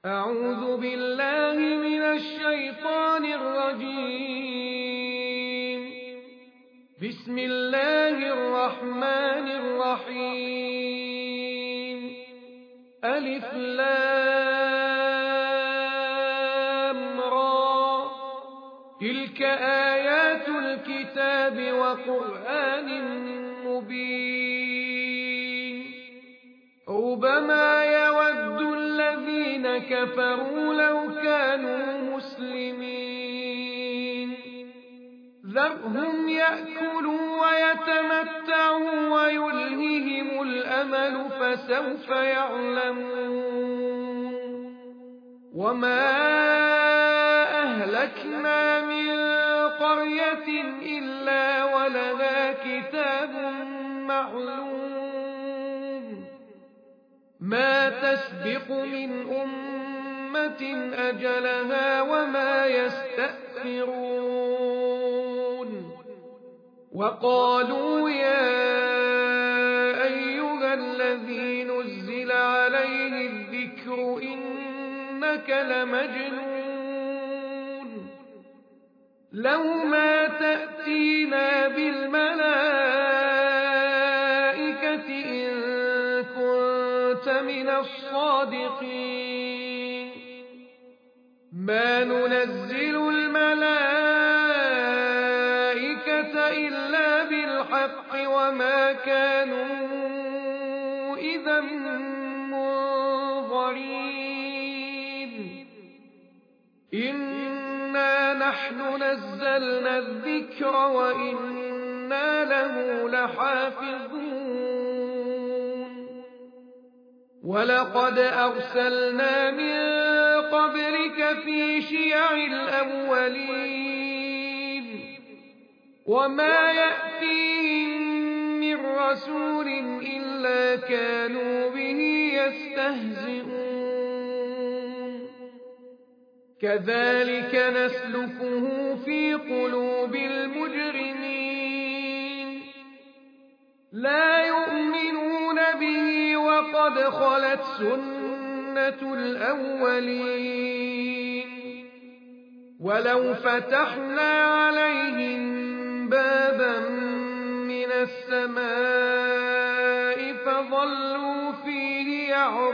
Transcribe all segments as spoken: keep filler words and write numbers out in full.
أعوذ بالله من الشيطان الرجيم. بسم الله الرحمن الرحيم. ألف لام را. تلك آيات الكتاب وقرآن مبين. ربما يود الذين كفروا لو كانوا مسلمين. ذرهم يأكلوا ويتمتعوا ويلههم الأمل فسوف يعلمون. وما أهلكنا من قرية إلا ولها كتاب معلوم ما تسبق من أمة أجلها وما يستأخرون. وقالوا يا أيها الذي نزل عليه الذكر إنك لمجنون لو ما تأتينا بالملائكة إن كنت من الصادقين. ما ننزل الملائكة إلا بالحق وما كانوا إذا منظرين. إنا نحن نزلنا الذكر وإنا له لحافظون. ولقد أرسلنا من قبلك في شيع الأولين وما يأتيهم من رسول إلا كانوا به يستهزئون. كذلك نسلكه في قلوب المجرمين. لا يؤمنون به وقد خلت سنة الأولين. ولو فتحنا عليهم بابا من السماء فظلوا فيه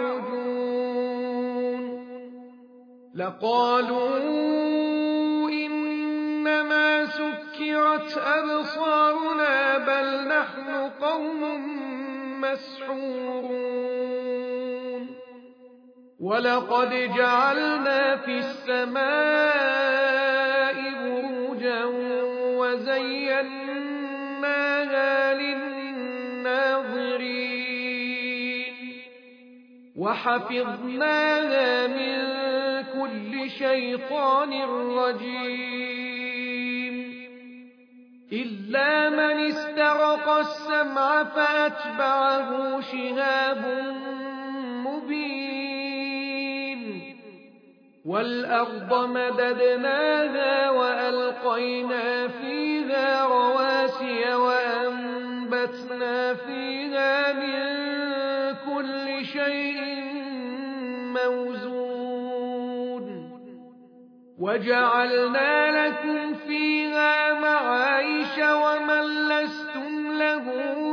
يعرجون لقالوا إنما سكرت أبصارنا بل نحن قوم مسحورون. ولقد جعلنا في السماء بروجا وزيناها للناظرين وحفظناها من كل شيطان رجيم إلا من استرق السمع فأتبعه شهاب مبين. والأرض مددناها وألقينا فيها رواسي وأنبتنا فيها من كل شيء موزون وجعلنا لكم فيها معايش ومن لستم له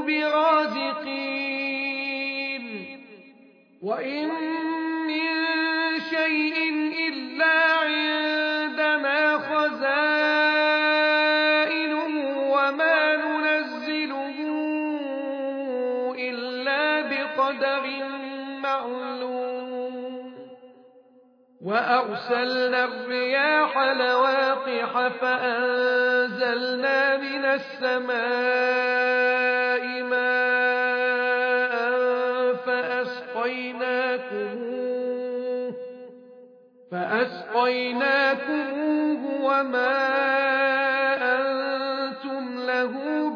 برازقين. وإن من شيء إلا عندنا خزائنه وما ننزله إلا بقدر معلوم. وأرسلنا الرياح لواقح فأنزلنا من السماء ماء فأسقيناكموه فأسقيناكموه وما أنتم له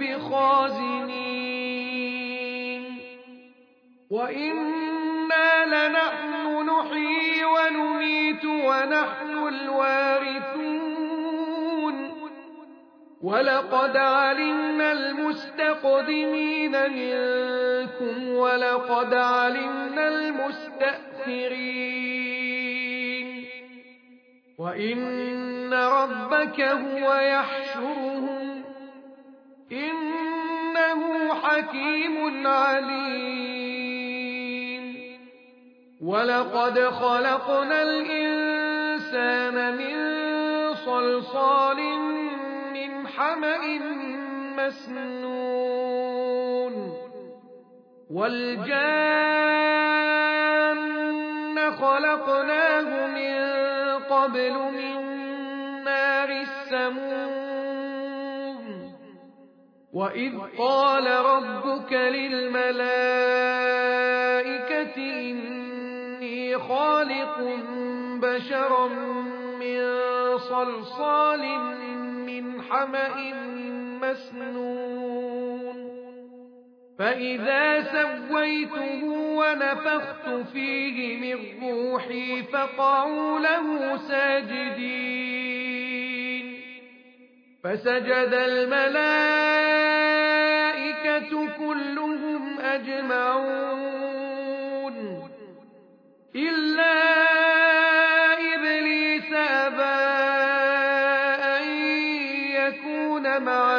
بخازنين. وإنا لنحن نحيي ونميت ونحن الوارثون. ولقد علمنا المستقدمين منكم ولقد علمنا المستأخرين. وإن ربك هو يحشرهم إنه حكيم عليم ولقد خلقنا الإنسان من صلصال من حمأ مسنون والجان خلقناه من قبل من نار السموم وإذ قال ربك للملائكة إني خالق بشرا من صلصال من حمأ مسنون فإذا سويته ونفخت فيه من روحي فقعوا له ساجدين فسجد الملائكة كلهم أجمعون إلا إبليس أبى أن يكون مع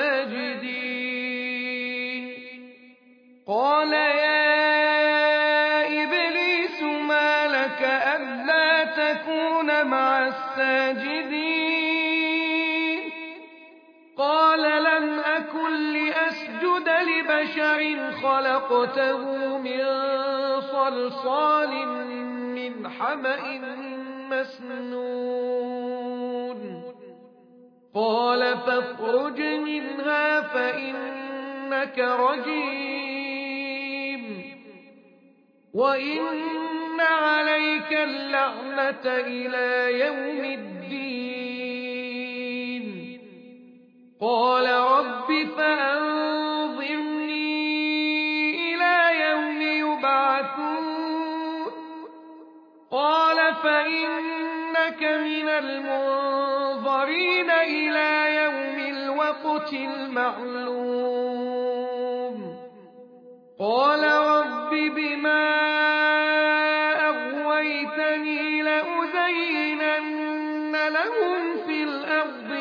الساجدين قال يا إبليس ما لك ألا تكون مع الساجدين قال لم أكن لأسجد لبشر خلقته من صلصال من حمأ مسنون قال فاخرج منها فإنك رجيم وإن عليك اللعنة إلى يوم الدين قال رب فأنظرني إلى يوم يبعثون قال فإنك من المنظرين إلى يوم الوقت المعلوم قال رب بما أغويتني لأزينن لهم في الأرض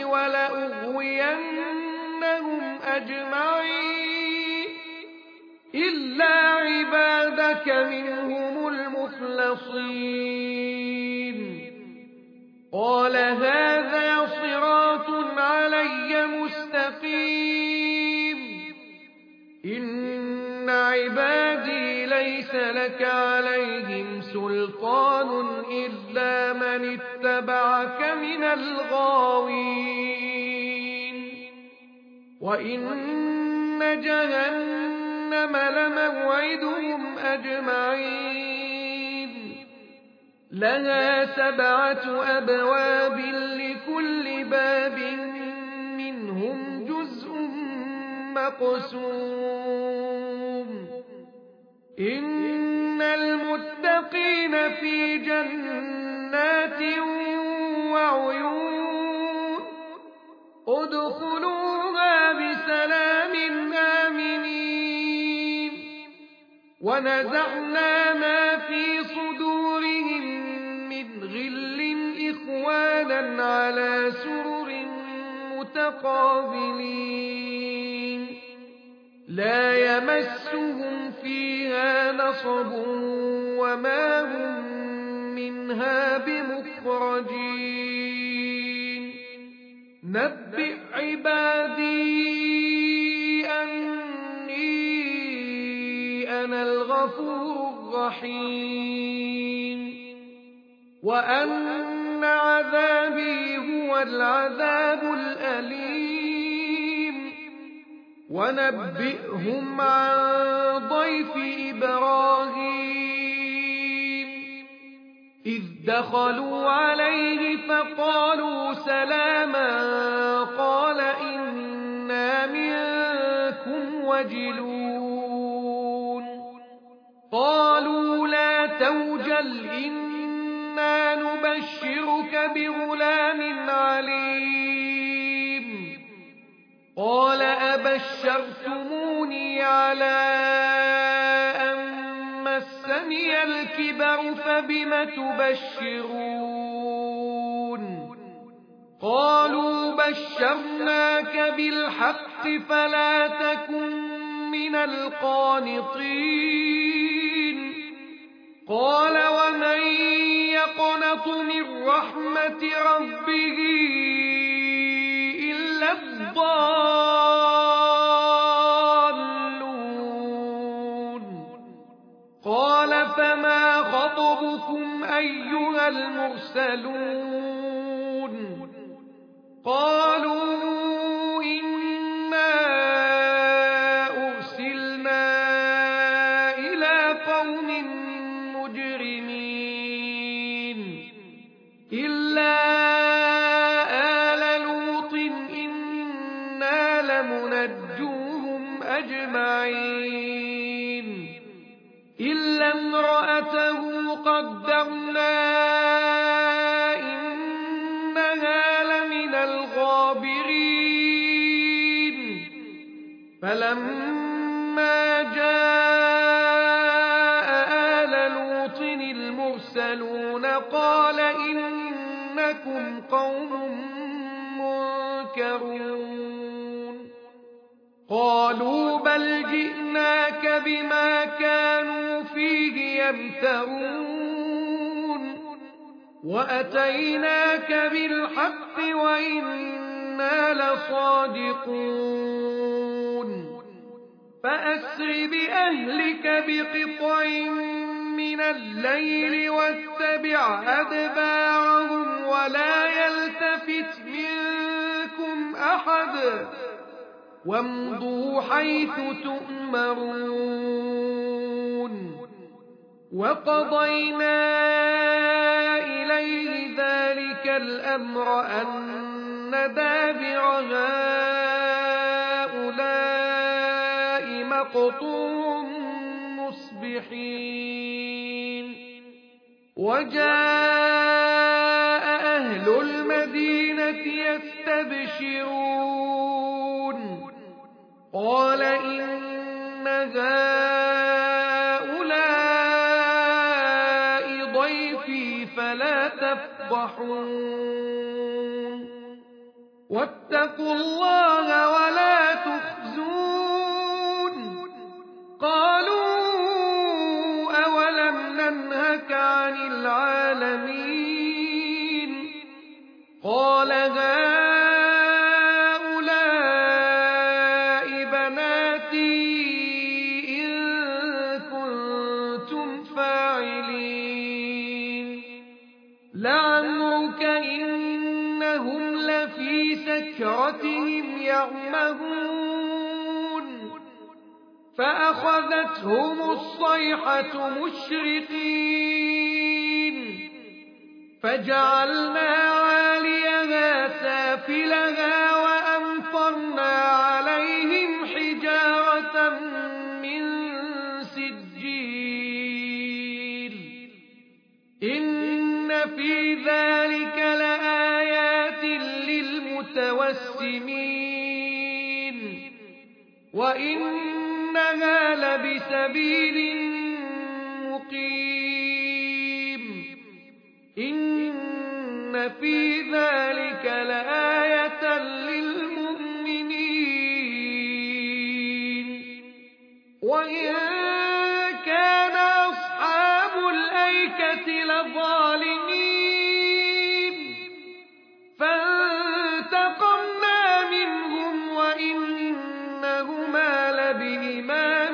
ولأغوينهم أجمعين إلا عبادك منهم المخلصين قال هذا صراط علي مستقيم إن عبادي ليس لك عليهم سلطان إلا من اتبعك من الغاوين وإن جهنم لموعدهم أجمعين لها سبعة أبواب لكل باب منهم جزء مقسوم إن المتقين في جنات وعيون ادخلوها بسلام آمنين ونزعنا ما في صدورهم من غل إخوانا على سرر متقابلين لا يمسهم فيها نصب وما هم منها بمخرجين نبئ عبادي أني أنا الغفور الرحيم وأن عذابي هو العذاب الأليم ونبئهم عن ضيف إبراهيم إذ دخلوا عليه فقالوا سلاما قال إنا منكم وجلون قالوا لا توجل إنا نبشرك بغلام عليم قال أبشرتموني على أن مسني الكبر فبم تبشرون قالوا بشرناك بالحق فلا تكن من القانطين قال ومن يقنط من رحمة ربه إلا الضالون قال فما خطبكم أيها المرسلون قالوا إنا أرسلنا إلى قوم مجرمين إلا آل لوط إنا لمنجوهم أجمعين إلا امرأته قدرنا إنها لمن الغابرين فلما جاء آل لوط المرسلون قال إنكم قوم منكرون قالوا بل جئناك بما كانوا فيه يمترون وأتيناك بالحق وإنا لصادقون فأسر بأهلك بقطع من الليل واتبع أدبارهم ولا يلتفت منكم أحد وامضوا حيث تؤمرون وقضينا إليه ذلك الأمر أن دابر هؤلاء مقطوع مصبحين وجاء أهل المدينة يستبشرون قال إن هؤلاء ضيفي فلا تفضحون واتقوا الله ولا تخزون قالوا أولم ننهك عن العالمين قال هؤلاء بناتي إن كنتم فاعلين لعمرك إنهم لفي سكرتهم يعمهون فأخذتهم الصيحة مشرقين فجعلنا عاليها سافلها وأمطرنا عليهم حجارة من سجيل إن في ذلك لآيات للمتوسمين وإنها لبسبيل مقيم إن في ذلك لآية للمؤمنين وإن كان أصحاب الأيكة لظالمين فانتقمنا منهم وإنهما لبإمام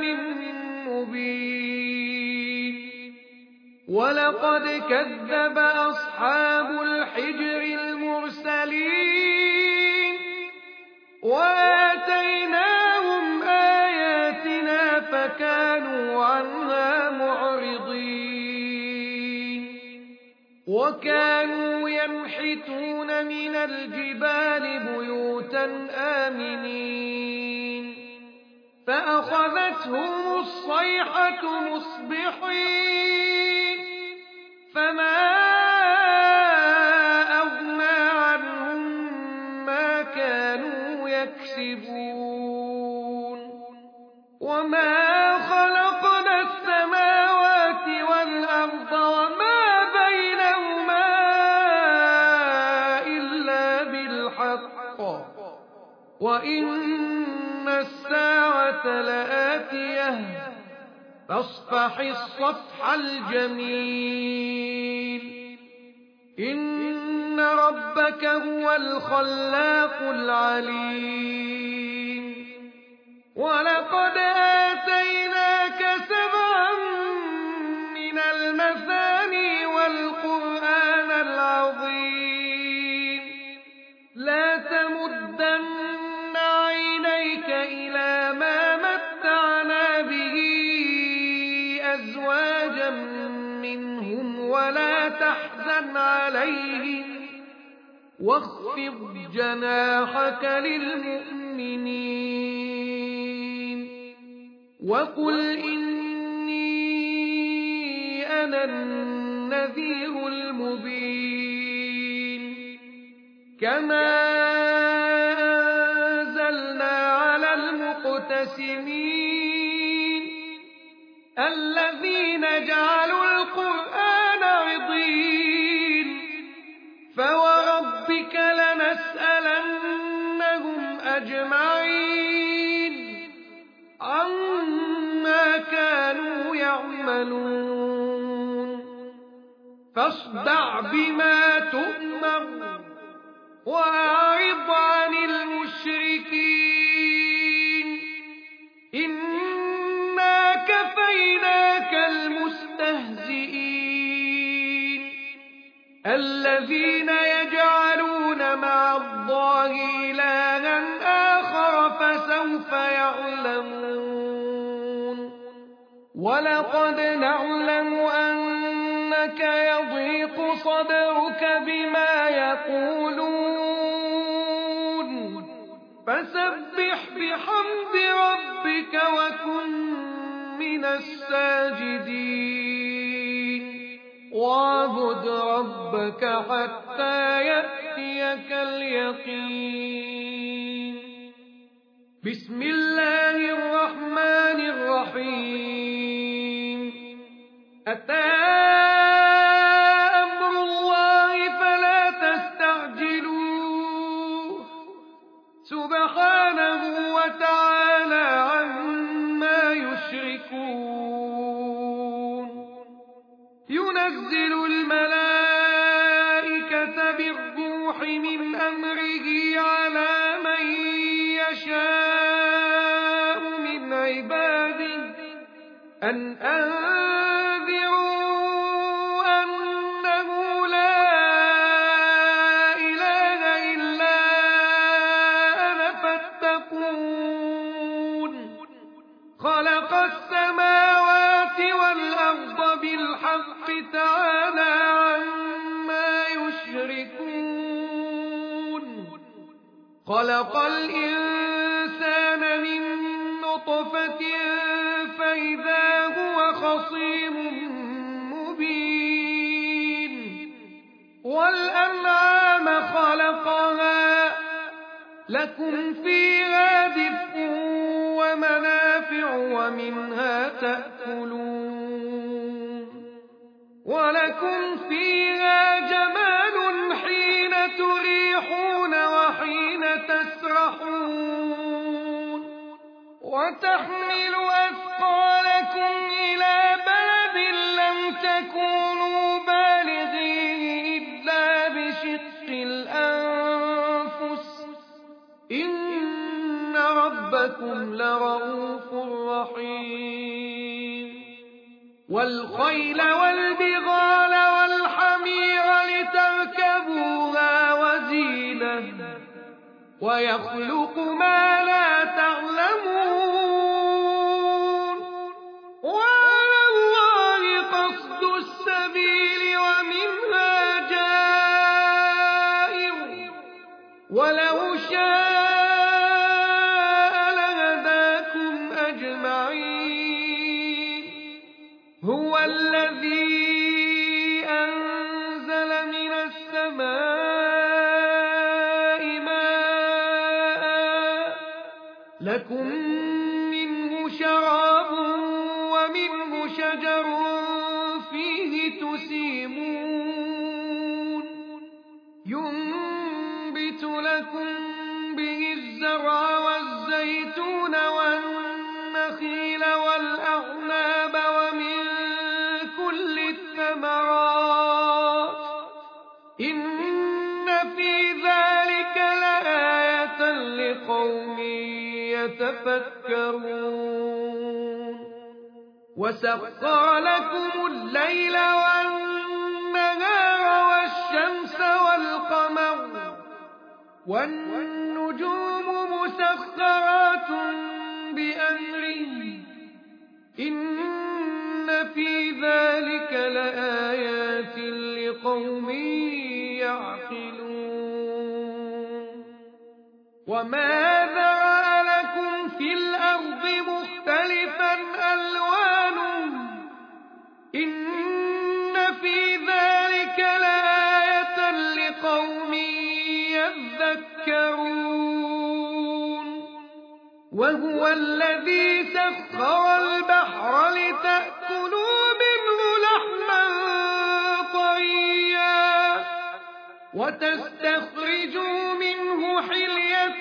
مبين ولقد كذب أصحاب الحجر المرسلين وآتيناهم آياتنا فكانوا عنها معرضين وكانوا ينحتون من الجبال بيوتا آمنين فأخذتهم الصيحة مصبحين فما أغنى عنهم ما كانوا يكسبون وما خلقنا السماوات والأرض وما بينهما إلا بالحق وإن الساعة لآتية فاصفح الصفح الجميل إن ربك هو الخلاق العليم ولقد آتيناك سبعا من المثاني والقرآن العظيم لا تمدن عينيك إلى ما متعنا به أزواجا منهم ولا تحزن عليهم واخفض جناحك للمؤمنين وقل إني أنا النذير المبين كما أنزلنا على المقتسمين الذين جعلوا القرآن عضين فوربك لنسألنهم أجمعين عما كانوا يعملون فاصدع بما تؤمر وأعرض عن المشركين إنا كفيناك المستهزئين الذين يجعلون مع الله إلها آخر فسوف يعلمون ولقد نعلم أنك يضيق صدرك بما يقولون فسبح بحمد ربك وكن من الساجدين واعبد ربك حتى يأتيك اليقين بسم الله الرحمن الرحيم أتى أمر الله فلا تستعجلوه سبحانه وتعالى عما يشركون ينزل الملائكة بالروح من أمره على من يشاء من عباده أن أنذروا أنه لا إله إلا أنا فاتقون خلق السماوات والأرض بالحق تعالى عما يشركون خلق الإنسان من نطفة فإذا هو خصيم مبين والأنعام خلقها لكم فيها دفء ومنافع ومنها تأكلون ولكم فيها جمال حين تريحون وحين تسرحون وتحمل أثقالكم إلى بلد لم تكونوا بالغيه إلا بشق الأنفس إن ربكم لرؤوف رحيم والخيل والبغال والحمير لتركبوها وزينة ويخلق ما لا تعلمون وعلى الله قصد السبيل ومنها جائر ولو شاء لهداكم أجمعين هو الذي أنزل من السماء ماء لكم منه شراب ومنه شجر فيه تسيمون ينبت لكم به الزرع والزرع والزيتون والنخيل والأعناب ومن كل الثمرات إن في ذلك لآية لقوم يتفكرون وسخر لكم الليل والنهار والشمس والقمر والنجوم مسخرات بأمره إن في ذلك لآيات لقوم يعقلون وما ذرأ لكم في الأرض مختلفا ألوانه إن في ذلك لآية لقوم يذكرون وهو الذي سخر البحر لتأكلوا منه لحما طريا وتستخرجوا منه حلية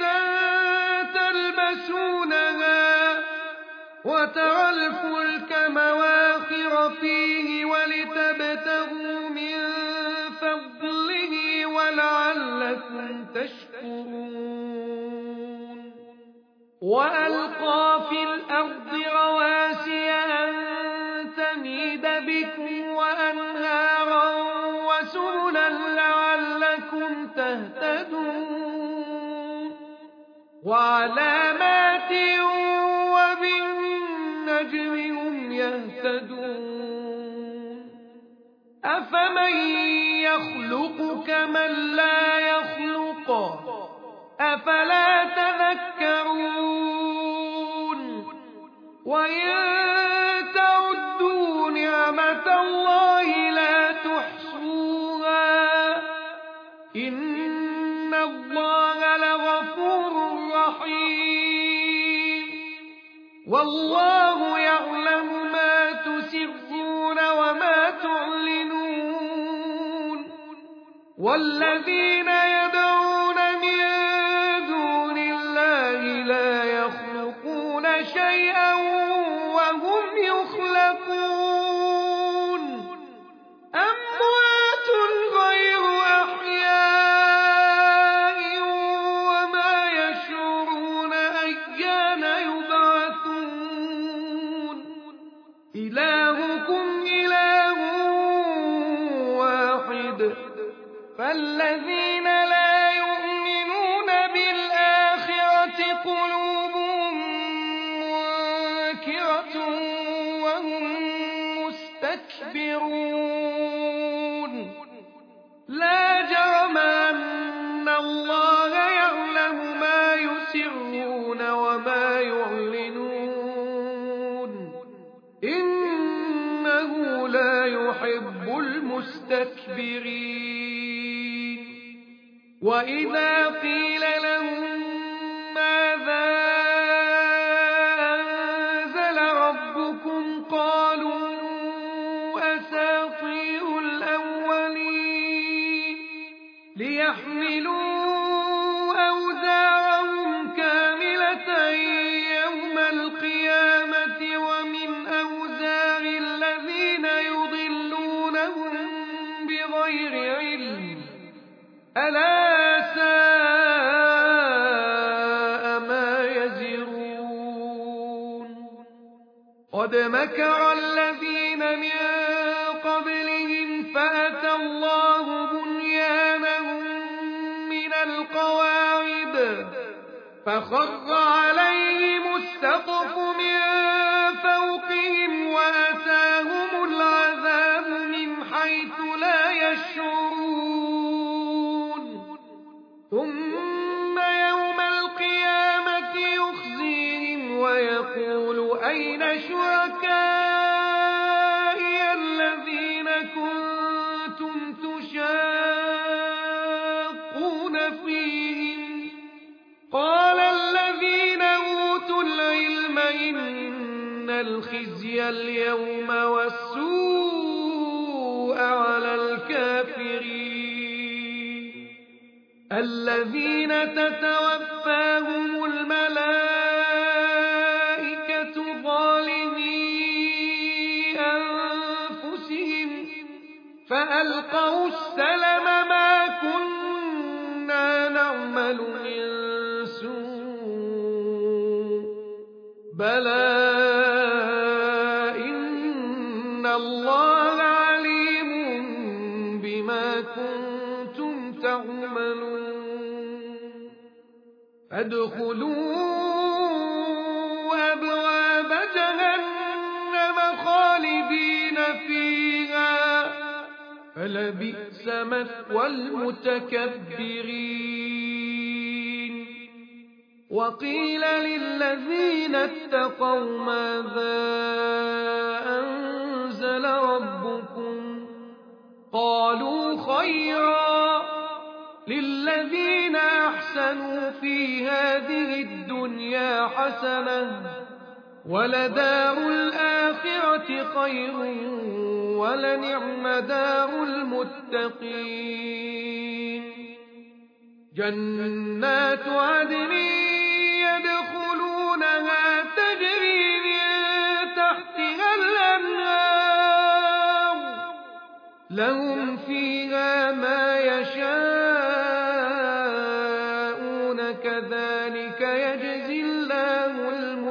تلبسونها وترى الفلك مواخر فيه ولتبتغوا من فضله ولعلكم تشكرون وألقى في الأرض رواسي أن تميد بكم وأنهارا وسبلا لعلكم تهتدون وعلامات وبالنجم هم يهتدون أفمن يخلق كمن لا يخلق أفلا تذكرون وإن تعدوا نعمة الله لا تحصوها إن الله لغفور رحيم والله يعلم ما تسرون وما تعلنون والذين يدعون من دون الله لا يخلقون شيئا وهم يخلقون أموات غير أحياء وما يشعرون أيان يبعثون إلهكم إله واحد فالذين لا يؤمنون بالآخرة قلوبهم منكرة وهم مستكبرون لا جرم أن الله يعلم ما يسرون وما يعلنون إنه لا يحب المستكبرين وإذا قيل لهم ماذا أنزل ربكم قالوا أساطير الأولين ليحملوا أوزارهم كاملة يوم القيامة ومن أوزار الذين يضلونهم بغير علم ألا ساء ما يزرون قد مكر الذين من قبلهم فأتى الله بنيانهم من القواعد فخر عليهم السقف من فوقهم وأتاهم العذاب من حيث لا يشعرون ثم يوم القيامة يخزيهم ويقول أين شركائي الذين كنتم تشاقون فيهم قال الذين أوتوا العلم إن الخزي اليوم والسوء على الكافرين الذين تتوفاهم الملائكة ظالمي أنفسهم فألقوا السلم ما كنا نعمل من سوء بلى إن الله عليم بما كنتم تعملون فادخلوا أبواب جهنم خالدين فيها فلبئس مثوى المتكبرين وقيل للذين اتقوا ماذا أنزل ربكم قالوا خيرا للذين أحسنوا في هذه الدنيا حسنة ولدار الآخرة خير ولنعم دار المتقين جنات عدن يدخلونها تجري من تحتها الأنهار لهم فيها ما يشاءون كذلك يجزي الله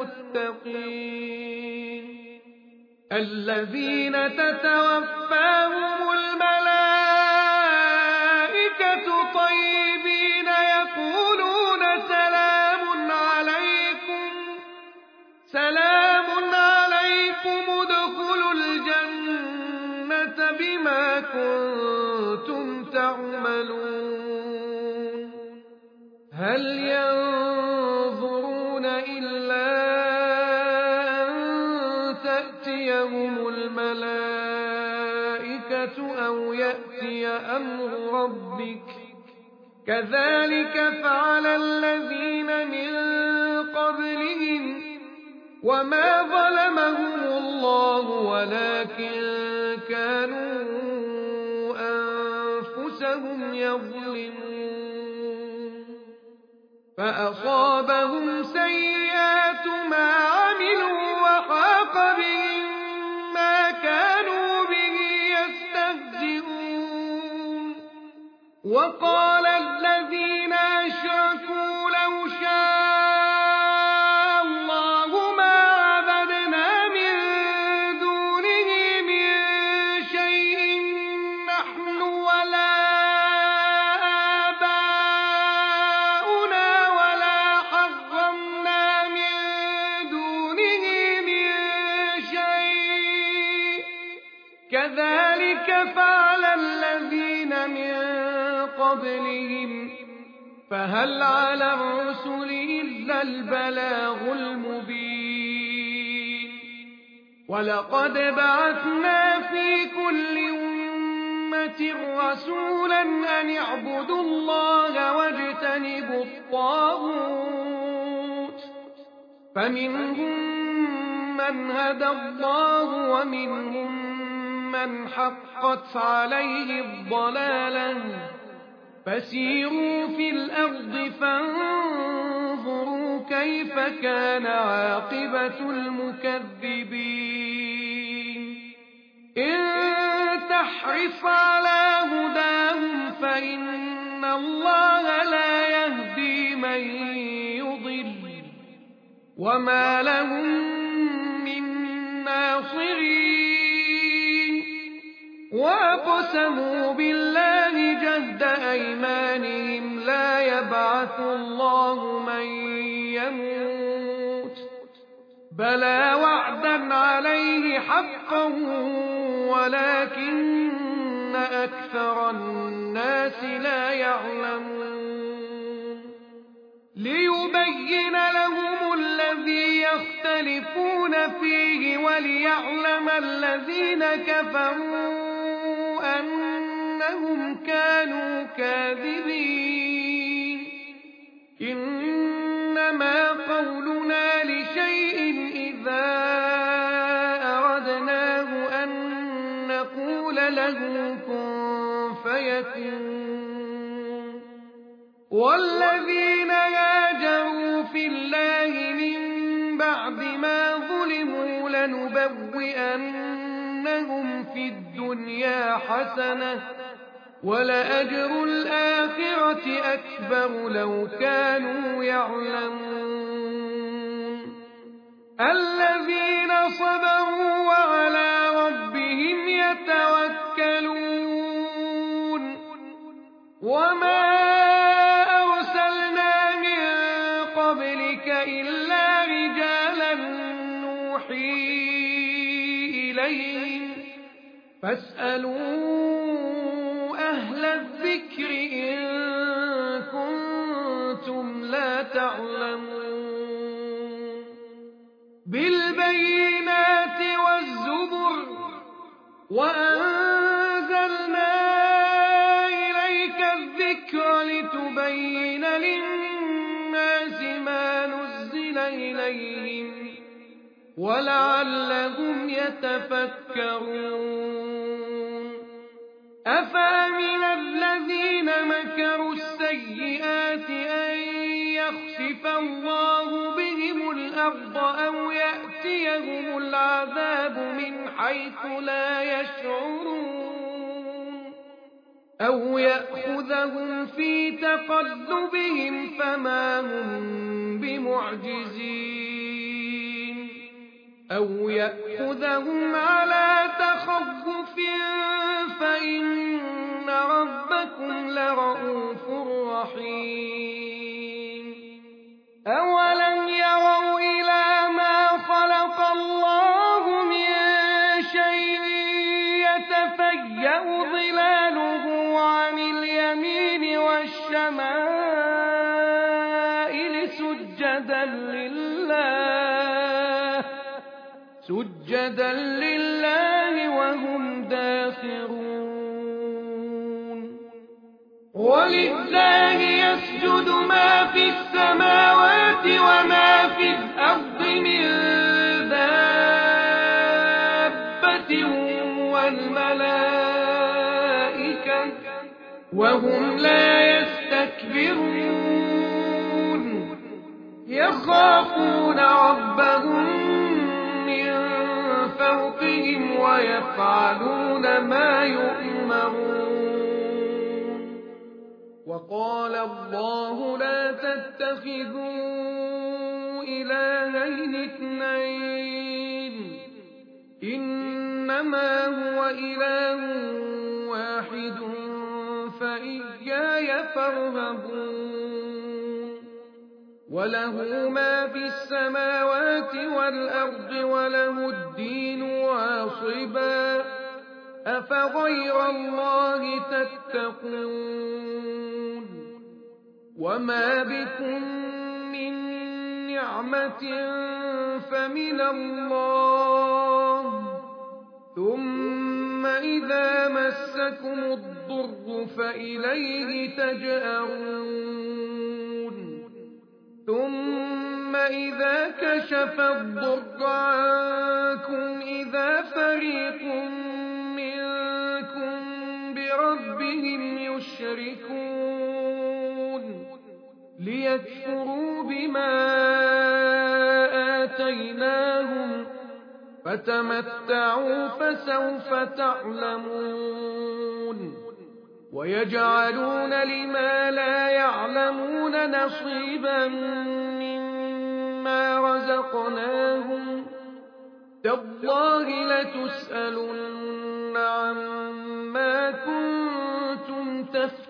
المتقين الذين تتوفاهم الملائكة طيبين يقولون سلام عليكم سلام عليكم ادخلوا الجنة بما كنتم تعملون هل ينظرون إلا تأتيهم الملائكة أو يأتي أمر ربك كذلك فعل الذين من قبلهم وما ظلمهم الله ولكن كانوا أنفسهم يظلمون فأصابهم سيئات ما عملوا وحاق بهم ما كانوا به يستهزئون وقال الذين أشركوا لو شاء الله ما عبدنا من دونه من شيء نحن ولا آباؤنا ولا حرمنا من دونه من شيء كذلك فعل الذين من قبلهم فهل على الرسل إلا البلاغ المبين ولقد بعثنا في كل أمة رسولا أن اعبدوا الله واجتنبوا الطاغوت فمنهم من هدى الله ومنهم من حقت عليه الضلالة فسيروا في الأرض فانظروا كيف كان عاقبة المكذبين إن تحرص على هداهم فإن الله لا يهدي من يضل وما لهم من ناصرين وأقسموا بالله جهد أيمانهم لا يبعث الله من يموت بلى وعدا عليه حقا ولكن أكثر الناس لا يعلمون ليبين لهم الذي يختلفون فيه وليعلم الذين كفروا أنهم كانوا كاذبين إنما قولنا لشيء إذا أردناه أن نقول له كن فيكون والذين هاجروا في الله من بعد ما ظلموا لنبوئنهم في الدنيا حسنة ولأجر الآخرة أكبر لو كانوا يعلمون الذين صبروا وعلى ربهم يتوكلون وما أرسلنا من قبلك إلا رجالا نوحي إليهم فاسألوا أهل الذكر إن كنتم لا تعلمون بالبينات والزبر وأنزلنا إليك الذكر لتبين للناس ما نزل إليهم ولعلهم يتفكرون أفأمن الذين مكروا السيئات أن يخسف الله بهم الأرض أو يأتيهم العذاب من حيث لا يشعرون أو يأخذهم في تقلبهم فما هم بمعجزين أو يأخذهم على تخوف فإن ربكم لرءوف رحيم أولم يروا إلى ما خلق الله من شيء يتفيأ ظلاله عن اليمين والشمائل سجدا لله سجدا لله وهم داخرون ولله يسجد ما في السماوات وما في الأرض من دابة والملائكة وهم لا يستكبرون يخافون ربهم فوقهم ويفعلون ما يؤمرون وقال الله لا تتخذوا إلهين اثنين إنما هو إله واحد فإياي فارهبون وله ما في السماوات والأرض وله الدين واصبا أفغير الله تتقون وما بكم من نعمة فمن الله ثم إذا مسكم الضر فإليه تجأرون ثم إذا كشف الضر عنكم إذا فريق منكم بربهم يشركون ليكفروا بما آتيناهم فتمتعوا فسوف تعلمون ويجعلون لما لا يعلمون نصيبا مما رزقناهم تالله لتسألن عما كنتم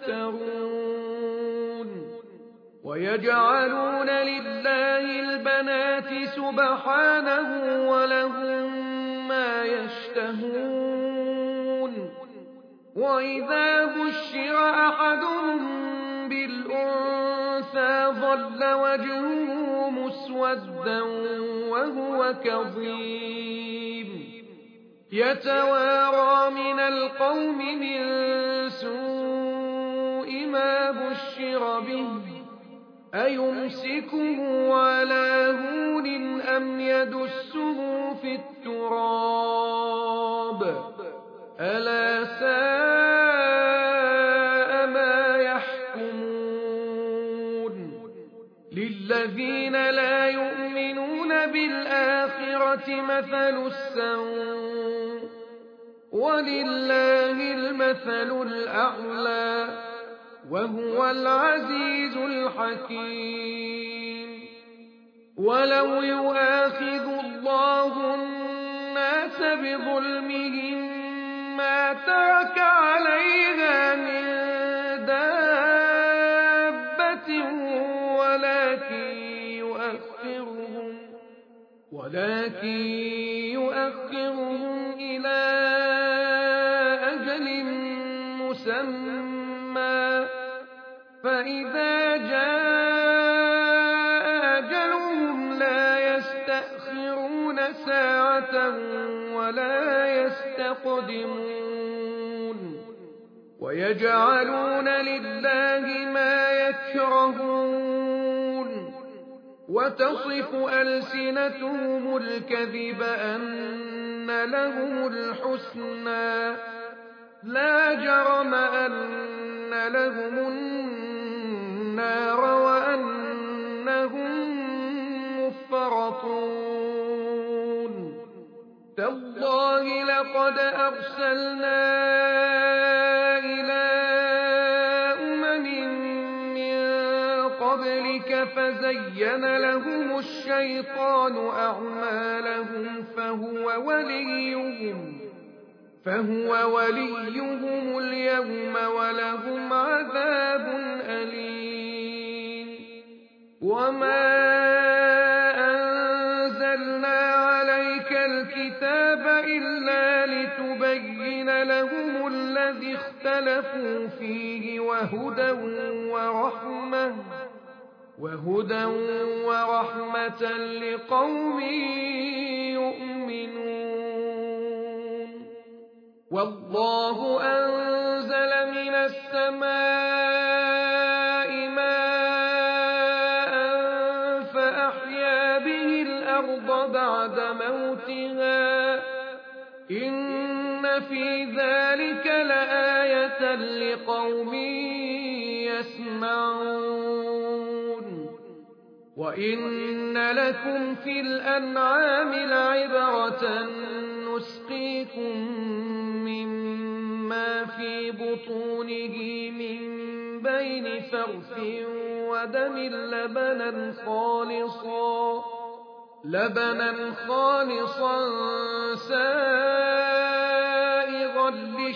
تفترون ويجعلون لله البنات سبحانه ولهم ما يشتهون وإذا بشر أحدهم بالأنثى ظل وجهه مسودا وهو كظيم يتوارى من القوم من سوء ما بشر به أيمسكه على هون أم يدسه في التراب ألا ساء ما يحكمون للذين لا يؤمنون بالآخرة مثل السوء ولله المثل الأعلى وهو العزيز الحكيم. ولو يؤاخذ الله الناس بظلمهم ما ترك عليها من دابة ولكن يؤخرهم, ولكن يؤخرهم إلى أجل مسمى فإذا جاء أجلهم لا يستأخرون ساعة ولا يستقدمون. ويجعلون لله ما يكرهون وتصف ألسنتهم الكذب أن لهم الحسنى لا جرم أن لهم النار وأنهم مفرطون. تالله لقد أرسلنا إلى أمم من قبلك فزين لهم الشيطان أعمالهم فهو وليهم فهو وليهم اليوم ولهم عذاب أليم. وما أنزلنا عليك الكتاب إلا لتبين لهم الذي اختلفوا فيه وهدى ورحمة وهدى ورحمة لقوم يؤمنون. والله أنزل من السماء ماء فأحيا به الأرض بعد موتها إن في ذلك لآية لقوم يسمعون. وإن لكم في الأنعام لعبرة نسقيكم مما في بطونه من بين فرث ودم لبنا خالصا لبنا خالصا سائغا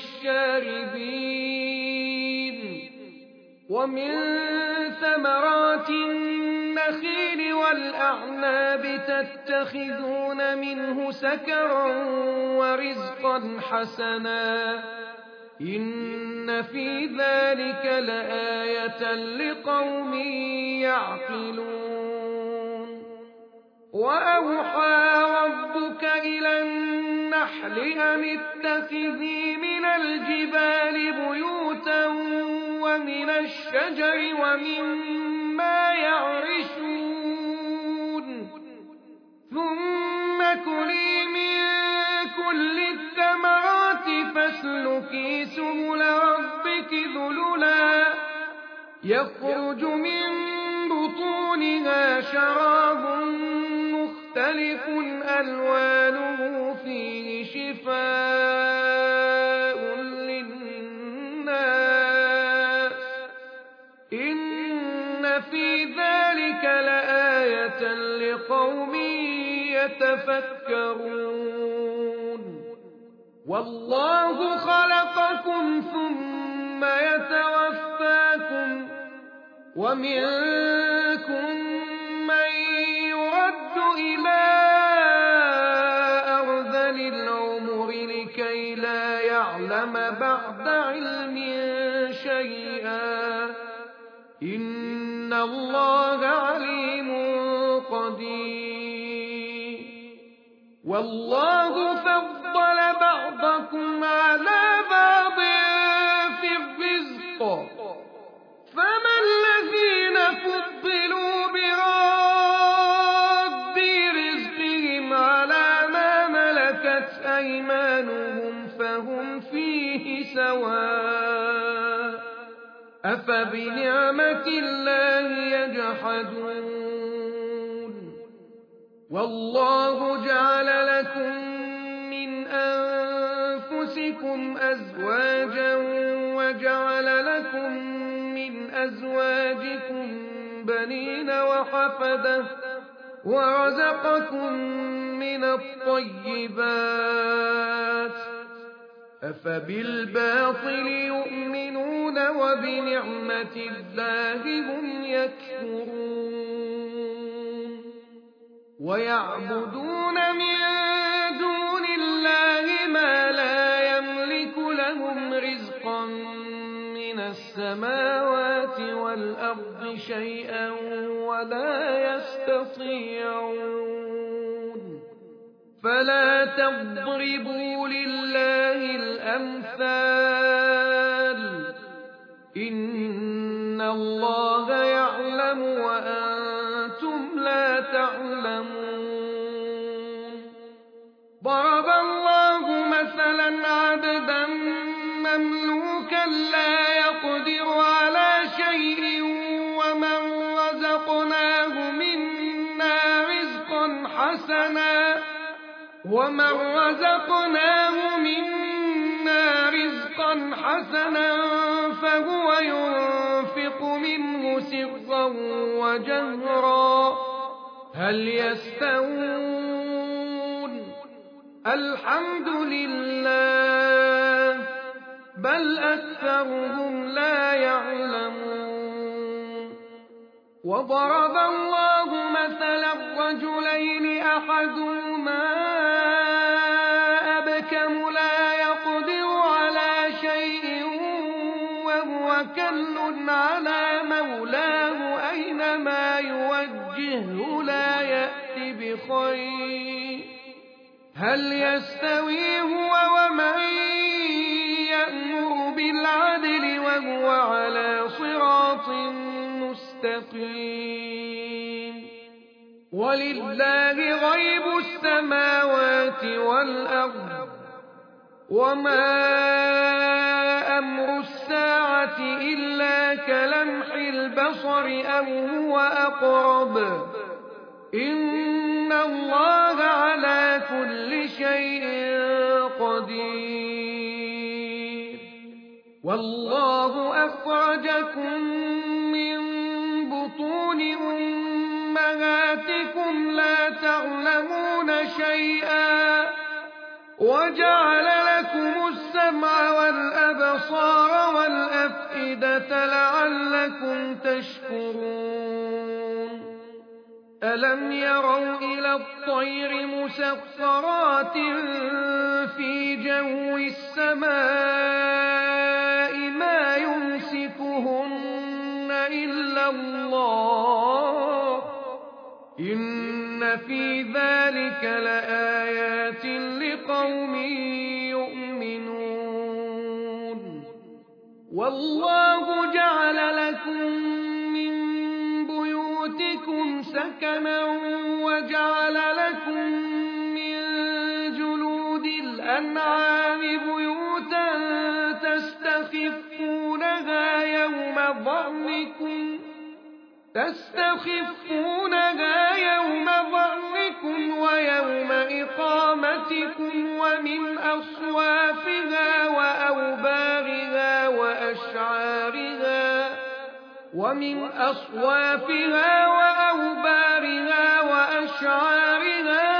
للشاربين ومن ثمرات النخيل والأعناب تتخذون منه سكرا ورزقا حسنا إن في ذلك لآية لقوم يعقلون. وأوحى ربك إلى النحل أن اتخذي من الجبال بيوتا ومن الشجر ومما يعرشون ثم كلي من كل الثمرات فاسلكي سبل ربك ذللا يخرج من بطونها شراب مختلف ألوانه فيه شفاء للناس إن في ذلك لآية لقوم يتفكرون. والله خلقكم ثم يتوفاكم ومنكم من يرد إلى أرذل العمر لكي لا يعلم بعد علم شيئا إن الله عليم قدير. والله فضل بعضكم على بعض في الرزق فما الذين فضلوا براد رزقهم على ما ملكت أيمانهم فهم فيه سواء أفبنعمة الله يجحدون والله جعل لكم من أنفسكم أزواجا وجعل لكم من أزواجكم بنين وحفدة ورزقكم من الطيبات أفبالباطل يؤمنون وبنعمة الله هم يكفرون ويعبدون من دون الله ما لا يملك لهم رزقا من السماوات والأرض شيئا ولا يستطيعون فلا تضربوا لله الأمثال إن الله يعلم وأنتم لا تعلمون ضرب الله مثلا عبدا مملوكا لا يقدر على شيء ومن رزقناه منا رزقا حسنا ومن رزقناه منا رزقا حسنا فهو ينفق منه سرا وجهرا هل يستوون الحمد لله بل أكثرهم لا يعلمون وضرب الله مثلا رجلين أحدهما أبكم لا يقدر على شيء وهو كل على مولاه أينما يوجهه لا يأتي بخير هل يستوي هو ومن يأمر بالعدل وهو على صراط مستقيم ولله غيب السماوات والأرض وما أمر الساعة إلا كلمح البصر أو هو أقرب إن الله على كل شيء قدير والله أخرجكم من بطون أمهاتكم لا تعلمون شيئا وجعل لكم السمع والأبصار والأفئدة لعلكم تشكرون ألم يروا إلى الطير مسخرات في جو السماء ما يمسكهن إلا الله إن في ذلك لآيات لقوم يؤمنون والله جعل لكم من بيوتكم سكنا وجعل لكم من جلود الأنعام بيوتا تستخفونها يوم ظعنكم تستخفونها يوم ظعنكم ويوم إقامتكم ومن أصوافها وأوبارها وأشعارها ومن أصوافها وأوبارها وأشعارها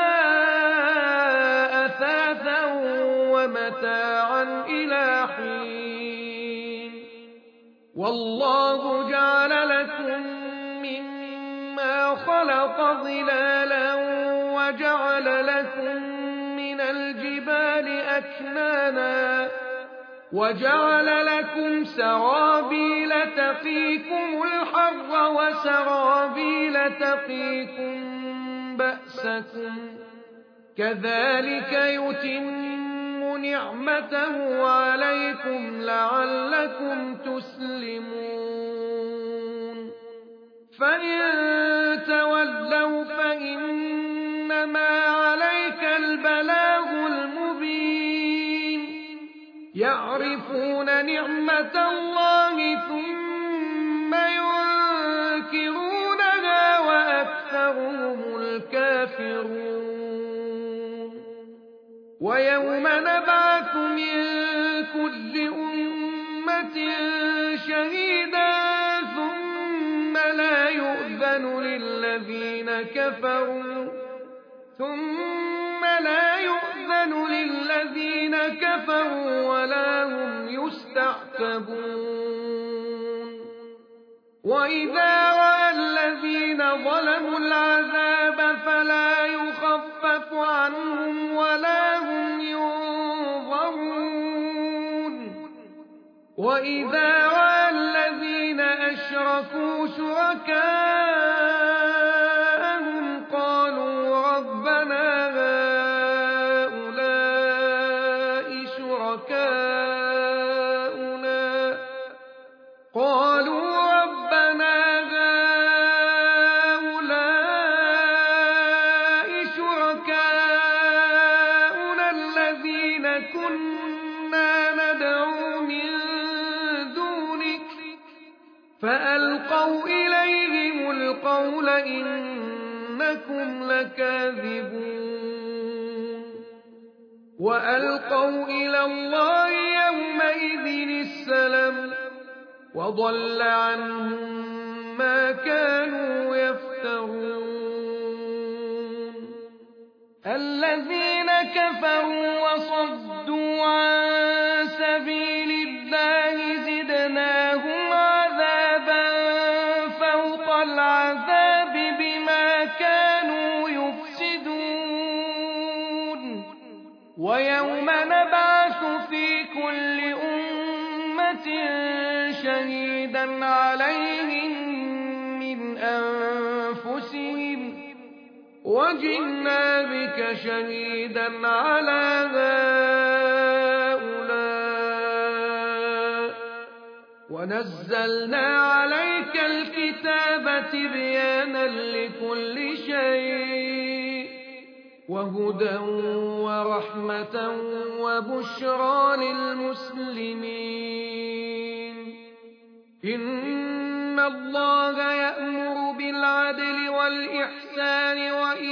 أثاثا ومتاعا إلى حين والله جعل لكم مما خلق ظلالا وجعل لكم من الجبال أكنانا وجعل لكم سرابيل تقيكم الحر وسرابيل تقيكم بأسكم كذلك يتم نعمته عليكم لعلكم تسلمون فإن تولوا فإنما عليك البلاغ المبين يعرفون نعمة الله ثم ينكرونها وأكثرهم الكافرون ويوم نبعث من كل أمة شهيدا ثم لا يؤذن للذين كفروا ثم لا يؤذن للذين كفروا ولا هم يستعتبون وإذا رأى الذين ظلموا العذاب فلا يخفف عنهم ولا هم ينظرون وإذا رأى الذين أشركوا شركاءهم قالوا ربنا هؤلاء شركاؤنا قالوا ربنا هؤلاء شركاؤنا الذين كنا ندعو من دونك فألقوا إليهم القول إنكم لكاذبون وألقوا إلى الله يومئذ السلام وضل عنهم ما كانوا يفترون الذين كفروا وصدوا عن سبيل الله زدناهم عذابا فوق العذاب بما كانوا يفسدون ويوم نبعث في كل أمة شهيدا عليهم من أنفسهم وجئنا بك شهيدا على هؤلاء ونزلنا عليك الكتاب تبيانا لكل شيء وهدى ورحمة وبشرى للمسلمين إن الله يأمر بالعدل والإحسان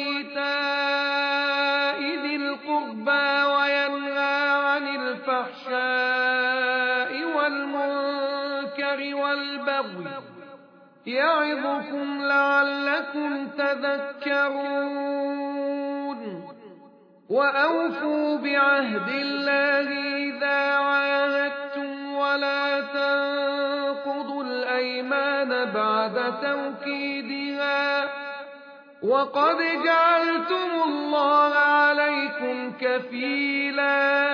وإيتاء ذي القربى وينهى عن الفحشاء والمنكر والبغي يعظكم لعلكم تذكرون وأوفوا بعهد الله إذا عاهدتم ولا تنقضوا الأيمان بعد توكيدها وقد جعلتم الله عليكم كفيلا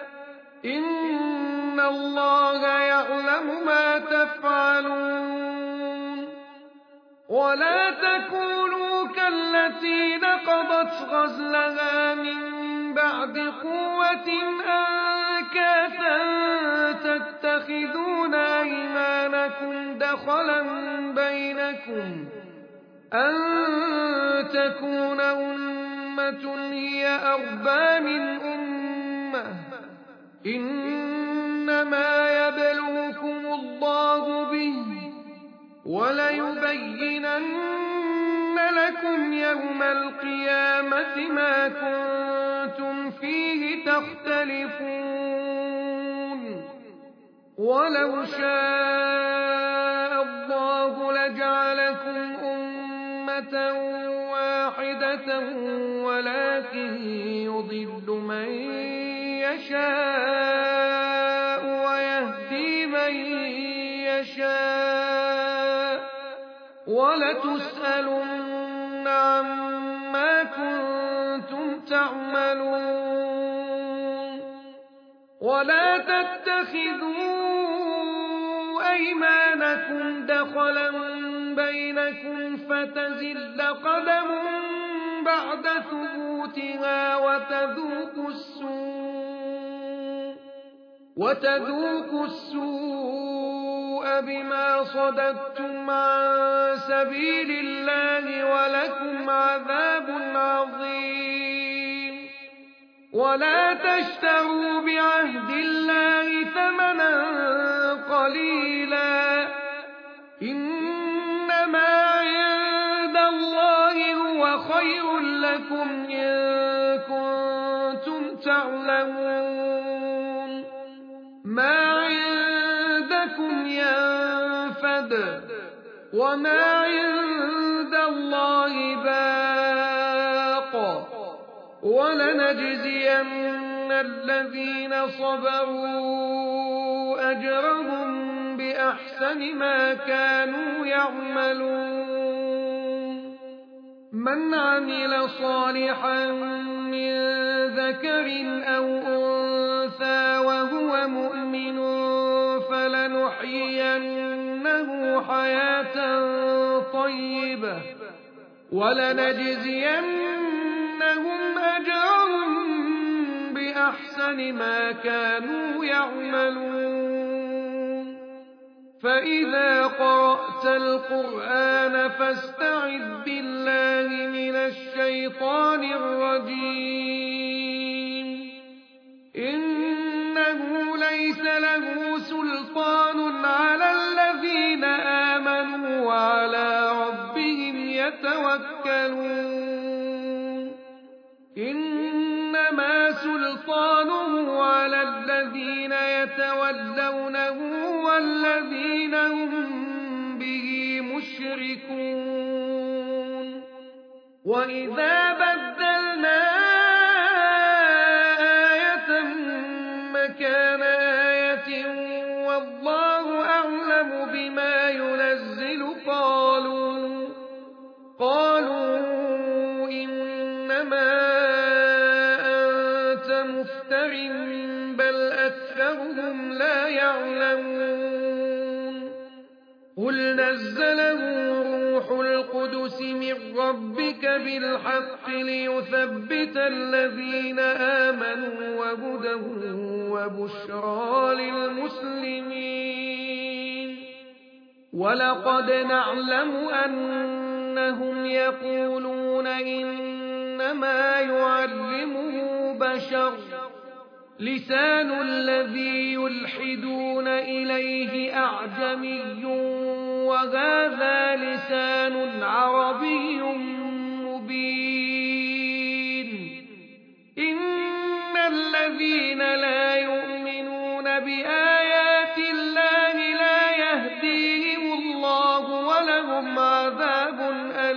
إن الله يعلم ما تفعلون ولا تكونوا كالتي نقضت غزلها من بعد قوة أنكاثا تتخذون أيمانكم دخلا بينكم أن تكون أمة هي أربى من أمة إنما يبلوكم الله به وليبينن لكم يوم القيامة ما كنتم فيه تختلفون ولو شاء الله لجعلكم أمة واحدة ولكن يضل من يشاء ويهدي من يشاء ولتسألن عما كنتم تعملون ولا تتخذوا أيمانكم دخلا بينكم فتزل قدم بعد ثبوتها وتذوقوا السوء وتذوقوا السوء بما صددتم عن سبيل الله ولكم عذاب عظيم ولا تشتروا بعهد الله ثمنا قليلا إنما عند الله هو خير لكم إن كنتم تعلمون أمد وما عند الله باق ولنجزين الذين صبروا أجرهم بأحسن ما كانوا يعملون من عمل صالحا من ذكر أو أنثى وهو مؤمن فلنحيينه حياة طيبة ولنجزينهم أجرهم بأحسن ما كانوا يعملون فإذا قرأت القرآن فاستعذ بالله من الشيطان الرجيم إنه ليس له سلطان على الذين آمنوا وعلى ربهم يتوكلون إنما سلطانه على الذين يتولونه والذين هم به مشركون وإذا بدلنا آية مكان آية والله أعلم بما ينزل قالوا قالوا إنما أنت مفتر بل أكثرهم لا يعلمون قل نزله روح القدس من ربك بالحق ليثبت الذين آمنوا وهدى وبشرى للمسلمين ولقد نعلم أنهم يقولون إنما يعلمه بشر لسان الذي يلحدون إليه أعجمي وهذا لسان عربي مبين إن الذين لا يؤمنون بآيات الله لا يهديهم الله ولهم عذاب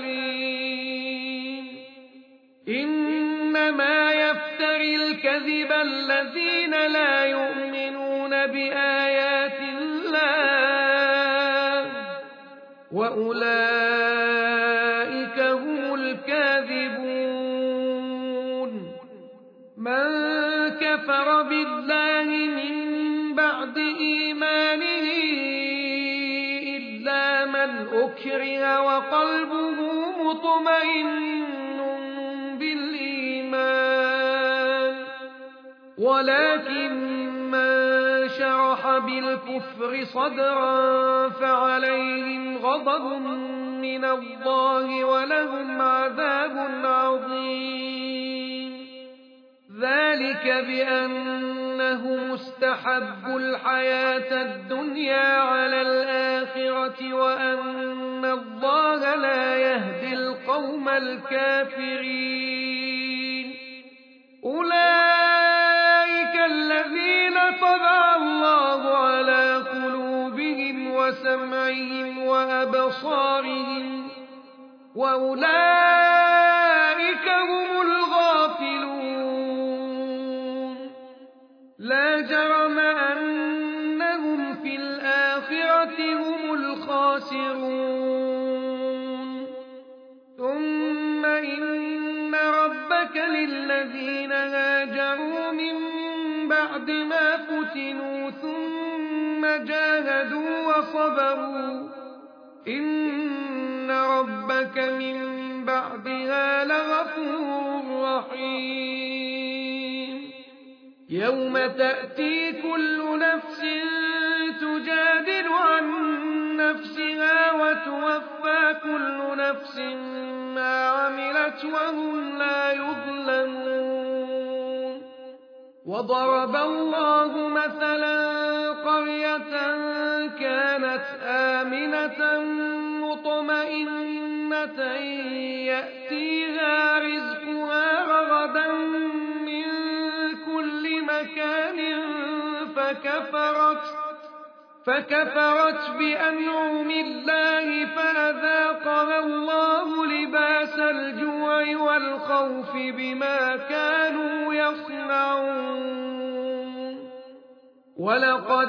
أليم إنما يفتري الكذب الذين لا يؤمنون بآيات الله وأولئك هم الكاذبون من كفر بالله من بعد إيمانه إلا من أكره وقلبه مطمئن بالإيمان ولكن من شرح بالكفر صدرا فعليهم غضب من الله ولهم عذاب عظيم ذلك بأنه استحبوا الحياة الدنيا على الآخرة وأن الله لا يهدي القوم الكافرين أولئك الذين طبع الله على قلوبهم وسمعهم وأبصارهم وأولئك هم الغافلون لا جرم أنهم في الآخرة هم الخاسرون ثم إن ربك للذين هاجروا من بعد ما فتنوا ثم جاهدوا وصبروا إن ربك من بعدها لغفور رحيم يوم تأتي كل نفس تجادل عن نفسها وتوفى كل نفس ما عملت وهم لا يظلمون وضرب الله مثلا قرية كانت آمنة مطمئنة يأتيها رزقها رغدا من كل مكان فكفرت فكفرت بأنعم الله فأذاقها الله لباس الجوع والخوف بما كانوا يصنعون ولقد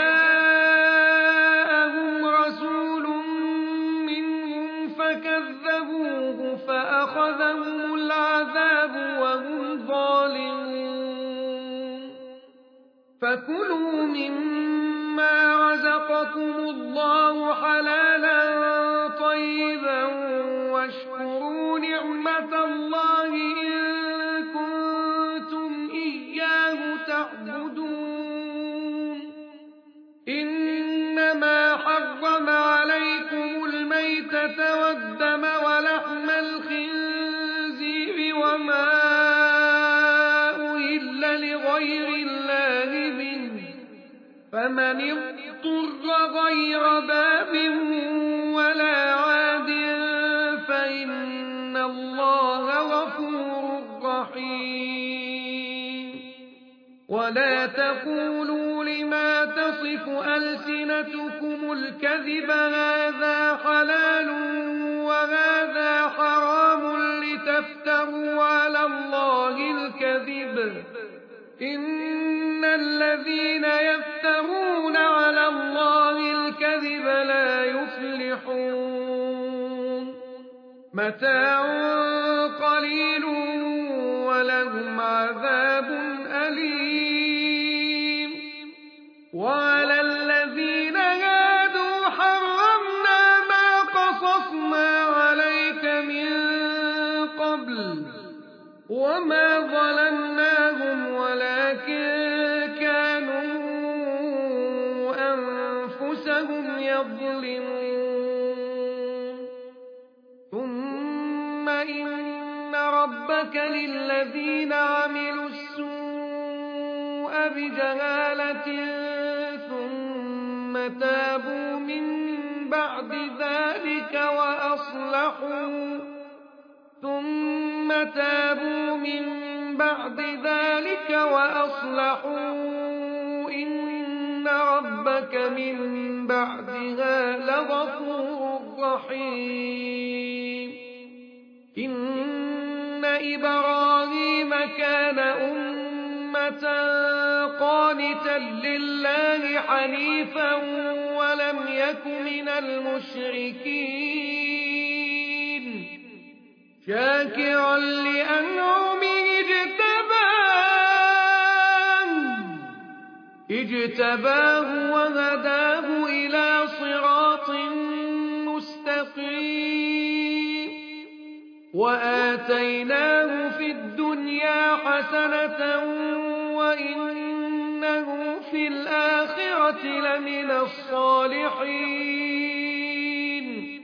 جاءهم رسول منهم فكذبوه فأخذهم العذاب وهم ظالمون فكلوا مما رزقكم الله حلالا طيبا واشكروا نعمة الله إن كنتم إياه تعبدون إنما حرم عليكم الميتة والدم ولحم الخنزير وما أهل لغير الله به فمن اضطر غير باب ولا عاد فإن الله غفور رحيم ولا تقولوا لما تصف ألسنتكم الكذب هذا حلال وهذا حرام لتفتروا على الله الكذب إن الذين يفترون على الله الكذب لا يفلحون متاع قليل ولهم عذاب أليم وعلى الذين هادوا حرمنا ما قصصنا عليك من قبل وما ظلمناهم ولكن كانوا أنفسهم يظلمون ثم إن ربك للذين عملوا السوء بجهالة ثم تابوا من بعد ذلك وأصلحوا ثم تابوا من بعد ذلك وأصلحوا إن ربك من بعدها لغفور رحيم إن إبراهيم كان أمة قانتا لله حنيفا ولم يك من المشركين شاكرا لأنعمه اجتباه اجتباه وهداه إلى صراط مستقيم وآتيناه في الدنيا حسنة وإنه في الآخرة لمن الصالحين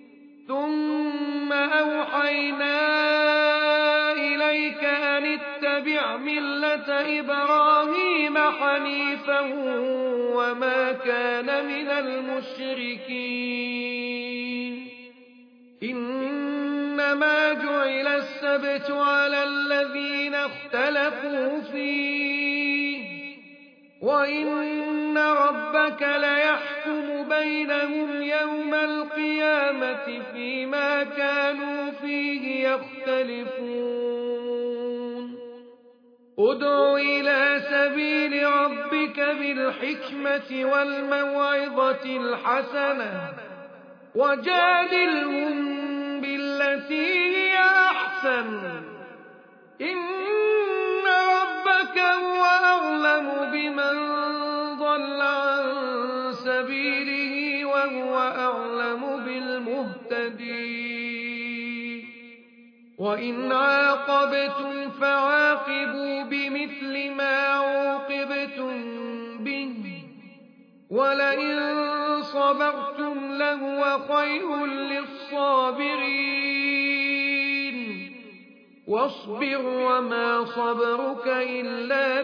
ثم أوحينا إليك أن اتبع ملة إبراهيم حنيفا وما كان من المشركين إنما جعل السبت على الذين اختلفوا فيه وإن ربك ليحكم بينهم يوم القيامة فيما كانوا فيه يختلفون ادع إلى سبيل ربك بالحكمة والموعظة الحسنة وجادلهم بالتي هي أحسن إن ربك هو أعلم بمن ضل عن سبيله وهو أعلم بالمهتدين وإن عاقبتم فعاقبوا بمثل ما عوقبتم به ولئن صبرتم لهو خير للصابرين واصبر وما صبرك إلا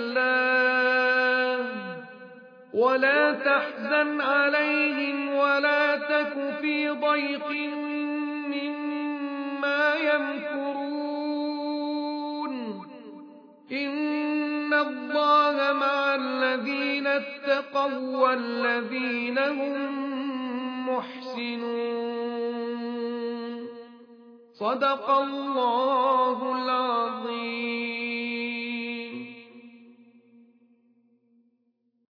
بالله ولا تحزن عليهم ولا تك في ضيق مما يمكرون إن الله مع الذين اتقوا والذين هم محسنون. صدق الله العظيم.